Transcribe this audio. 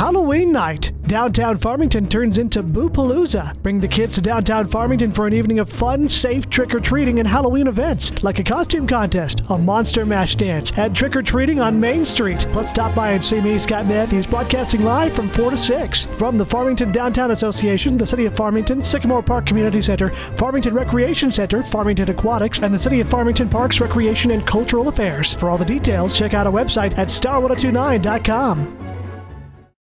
Halloween night. Downtown Farmington turns into Boo-Palooza. Bring the kids to downtown Farmington for an evening of fun, safe trick-or-treating and Halloween events, like a costume contest, a monster mash dance, and trick-or-treating on Main Street. Plus, stop by and see me, Scott Matthews, broadcasting live from 4 to 6. From the Farmington Downtown Association, the City of Farmington, Sycamore Park Community Center, Farmington Recreation Center, Farmington Aquatics, and the City of Farmington Parks, Recreation, and Cultural Affairs. For all the details, check out our website at star1029.com.